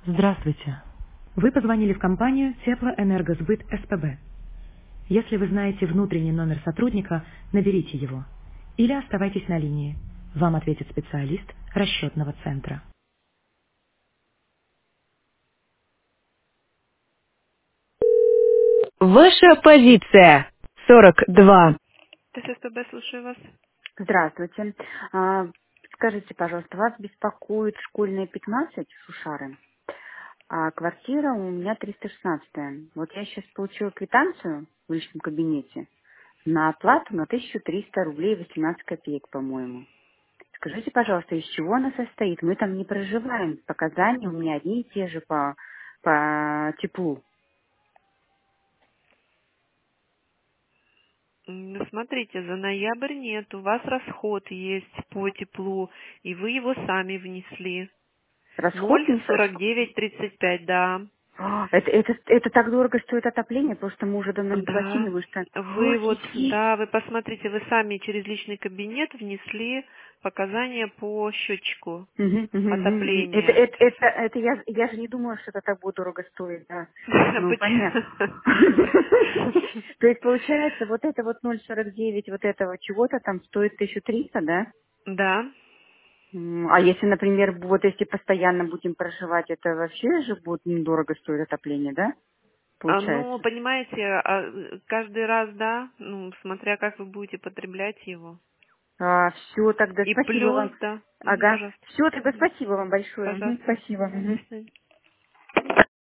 Здравствуйте. Вы позвонили в компанию Теплоэнергосбыт СПБ. Если вы знаете внутренний номер сотрудника, наберите его. Или оставайтесь на линии. Вам ответит специалист расчетного центра. Ваша позиция 42. ТССПБ, слушаю вас. Здравствуйте. Скажите, пожалуйста, вас беспокоит школьная 15 Шушары, а квартира у меня 316. Вот я сейчас получила квитанцию в личном кабинете на оплату на 1300 рублей 18 копеек, по-моему. Скажите, пожалуйста, из чего она состоит? Мы там не проживаем. Показания у меня одни и те же по теплу. Смотрите, за ноябрь нет, у вас расход есть по теплу, и вы его сами внесли. Расход не... 0,4935, да. Это так дорого стоит отопление, потому что мы уже давно не платили, Да. вы что... Вы вот, да, вы посмотрите, вы сами через личный кабинет внесли показания по счетчику Мгм, мгм, мгм. отопления. Это я же не думала, что это так будет дорого стоить, да. Ну, понятно. То есть, получается, вот это вот 0,49 вот этого чего-то там стоит 1300, да? Да. А если, например, вот если постоянно будем проживать, это вообще же будет недорого стоить отопление, да? Ну, Получается. понимаете, каждый раз, да, ну, смотря как вы будете потреблять его. Все, тогда И спасибо плюс, вам. да. Ага. Пожалуйста. Все, тогда спасибо вам большое. Пожалуйста. Спасибо. До свидания.